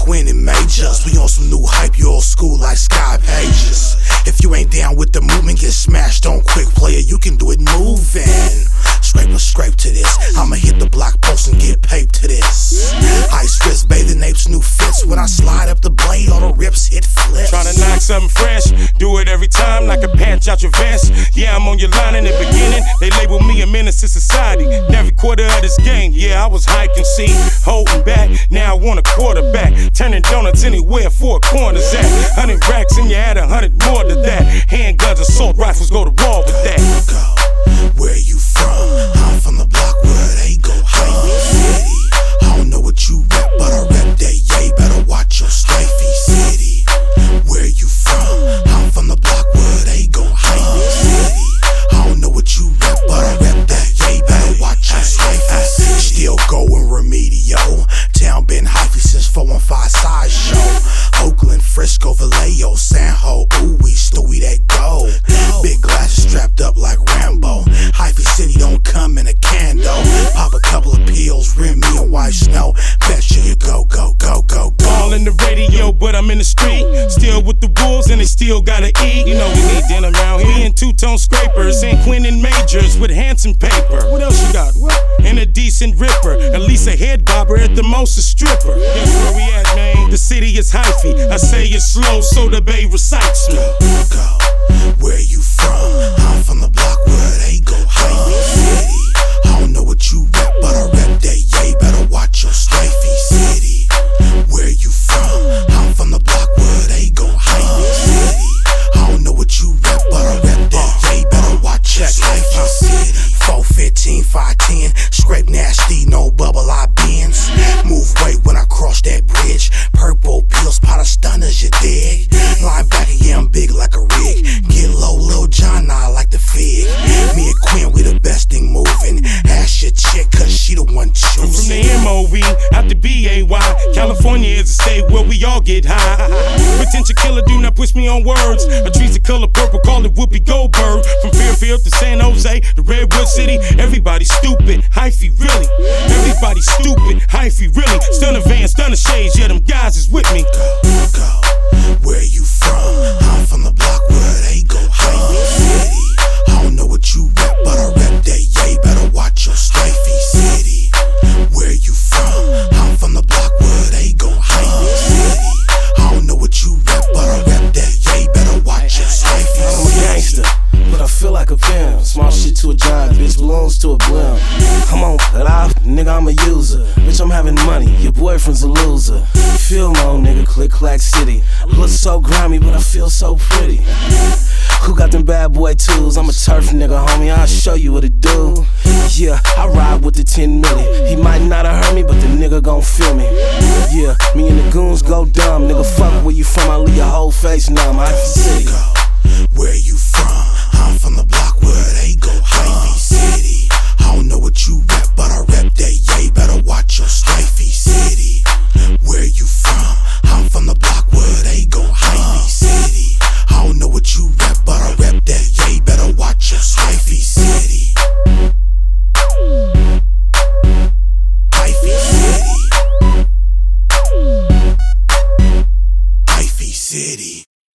Quinn and Majors. We on some new hype, you old school like Sky Pages. If you ain't down with the movement, get smashed on quick, player, you can do it moving. Scrape to this, I'ma hit the block post and get paped to this. Ice fist bathing apes, new fits. When I slide up the blade, all the rips hit flips. Tryna knock something fresh, do it every time like a patch out your vest. Yeah, I'm on your line in the beginning. They label me a menace to society. Every quarter of this game, yeah, I was hiking, see, holding back. Now I want a quarterback, turning donuts anywhere for a corner's at. 100 racks and you add 100 more to that. Handguns, assault rifles, go to war with that. Where you from? I'm from the block where they go Hyphy City. I don't know what you rap, but I rap that, yeah, better watch your Hyphy City. Where you from? I'm from the block where they go Hyphy City. I don't know what you rap, but I rap that, yeah, better watch your Hyphy City. Still going Remedio. Town been hyphy since 415 sideshow. Oakland, Frisco, Vallejo, San Ho, ooh, we Stewie that go. Big glasses strapped up like Rambo. Hyphy City don't come in a candle. Pop a couple of pills, rim me and white snow. Bet you go, go, go, go, go. All in the radio, but I'm in the street. Still with the wolves and they still gotta eat. You know we need dinner around here. Me and two-tone scrapers and Quinn and Majors with handsome paper. What else you got? What? And a decent ripper. At least a head bobber, at the most a stripper. Guess where we at, man? The city is hyphy. I say it slow so the bay recites me. Go. Where you from? I'm from the block where they go Hyphy City. I don't know what you rap, but I rap that, yeah, better watch your Hyphy City. Where you from? I'm from the block where they go Hyphy City. I don't know what you rap, but I rap that, yeah, better watch your Hyphy City. 415, 510, scrape nasty, no bubble I bends. Move weight when I cross that bridge. Purple pills, pot of stunners, you dig? Linebacker, yeah, I'm big like a rig. Get low, Lil John, I like the fig. Me and Quinn, we the best thing moving. Ask your chick, cause she the one choosing. From the MOE out the BAY, California is a state where we all get high. Potential killer, do not push me on words. A tree's the color purple, call it Whoopi Goldberg. From Fairfield to San Jose to Redwood City, everybody stupid, hyphy really. Everybody stupid, hyphy really. Stunner van, stunner shades, yeah, them guys is with me. Go. Where you from? I'm from the block where they go Hyphy City. I don't know what you rap, but I rap that, yeah, better watch your Hyphy City. Where you from? I'm from the block where they go Hyphy City. I don't know what you rap, but I rap that, yeah, better watch your Hyphy City. I'm a gangster, but I feel like a pimp. Small shit to a giant, bitch belongs to a blimp. Come on, cut off, nigga, I'm a user. Bitch, I'm having money, your boyfriend's a loser. Feel low, nigga, click clack city. Look so grimy, but I feel so pretty. Who got them bad boy tools? I'm a turf nigga, homie, I'll show you what it do. Yeah, I ride with the 10 milli. He might not have heard me, but the nigga gon' feel me. Yeah, me and the goons go dumb. Nigga, fuck where you from, I'll leave your whole face numb. Hyphy City. Where you